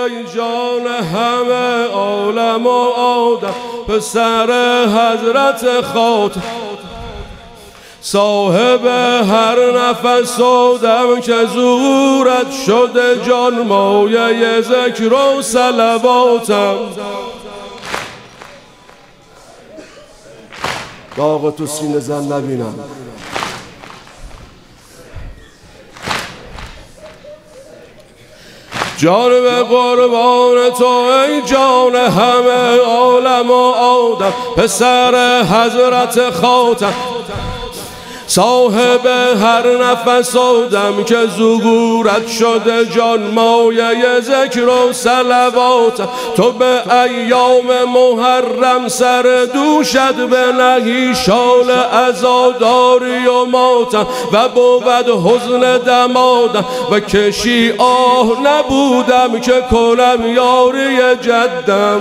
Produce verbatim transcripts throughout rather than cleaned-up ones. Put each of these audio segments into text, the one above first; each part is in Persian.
ای جان همه عالم و آدم، پسر حضرت خاتم، صاحب هر نفس و دم که زورت شده جان، مایه ذکر و صلواتم. داغ تو سینه زن نبینم. جان به قربان تو ای جان همه عالم و آدم، پسر حضرت خاتم، صاحب هر نفس و دم که زگورت شده جان، مایه ذکر و صلوات. تو به ایام محرم سر دوشت بنهی، شال عزاداری و ماتم و بود حزن دمادم، و کشی آه نبودم که کنم یاری جدم.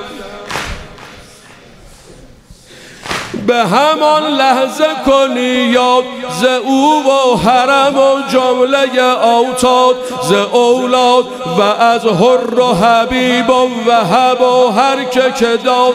به همان لحظه کنی یاد ز او و حرم و جمله اوتاد، ز اولاد و از حر و حبیب و وهب و هر که که داد،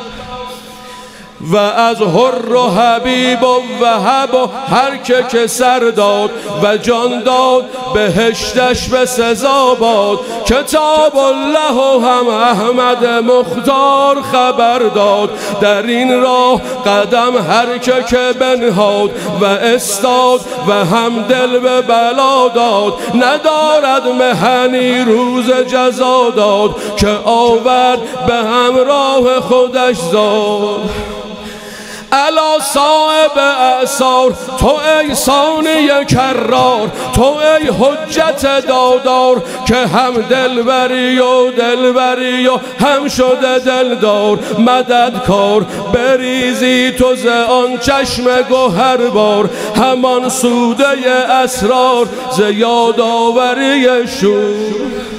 و از حر و حبیب و وهب و هر که که سر داد و جان داد، بهشتش به سزا باد. کتاب الله و هم احمد مختار خبر داد، در این راه قدم هر که که بنهاد و استاد، و هم دل به بلا داد. ندارد مهنی روز جزا داد، که آورد به همراه خودش زاد. الا صاحب اعصار تو ای ثانی کرار، تو ای حجت دادار، که هم دلبری و دلبری و هم شده دلدار. مددکار بریزی تو ز آن چشم گوهر بار، همان سوده اسرار ز یادآوری شور.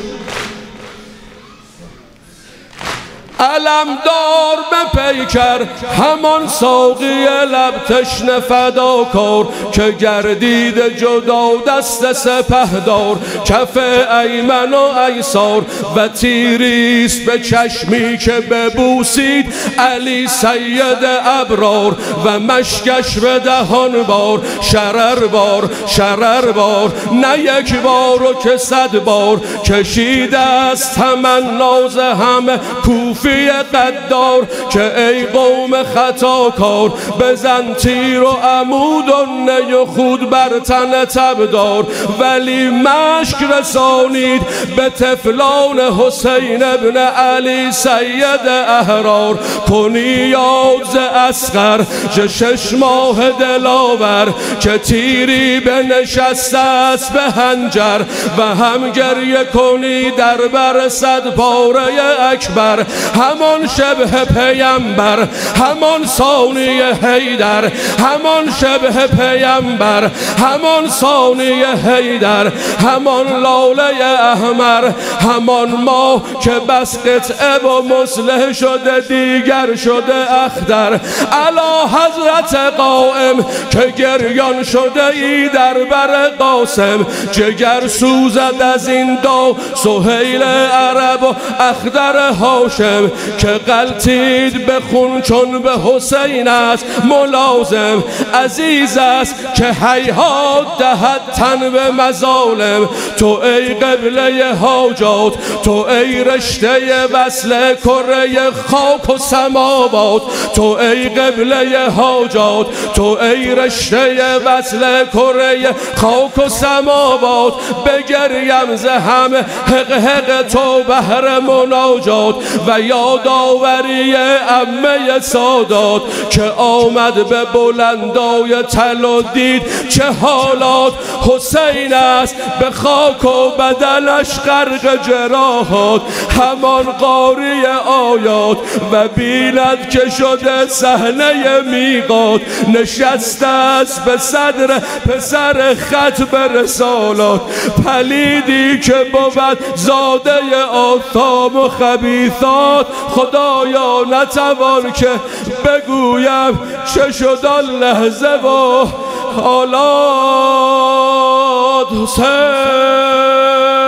علمدار به پیکر همان ساقی لب تشنه فداکار، که گردید جدا دست سپهدار. کف ایمن و ایسار و تیریست به چشمی که ببوسید علی سید ابرار، و مشکش به دهان بار. شرر بار شرر بار نه یک بار و که صد بار، کشیده است تمنا ز همه کوفی قدار. که ای قوم خطاکار بزن تیر و عمود و نی و خود بر تن تبدار، ولی مشک رسانید به طفلان حسین ابن علی سید احرار. کنی یاد ز اصغر ز شش ماه دلاور، که تیری بنشسته است به حنجر. و هم گریه کنی در بر صد پاره اکبر، همان شبه پیمبر همان ثانی حیدر، همان شبه پیمبر همان ثانی حیدر، همان لاله احمر، همان ماه که بس قطعه و مصلح شده دیگر شده اخضر. الا حضرت قائم که گریان شده ای در بر قاسم، جگر سوزد از این دو سهیل عرب و اخضر هاشم. که غلطید به خون چون به حسین است ملازم، عزیز است که هیهات دهد تن به مظالم. تو ای قبله حاجات، تو ای رشته وصل کره خاک و سماوات. تو ای قبله حاجات، تو ای رشته وصل کره خاک و سماوات. بگریم ز همه حق حق تو بهر مناجات، و یادآوری عمه سادات. که آمد به بلندای تل و دید چه حالات، حسین است به خاک و بدنش غرق جراحات. همان قاری آیات و بیند که شده صحنه میقات، نشسته است به صدر پسر ختم رسالات. پلیدی که بود زاده آثام و خبیثات، خدایا نتوان که بگویم چه شد آن لحظه و حالات. حسین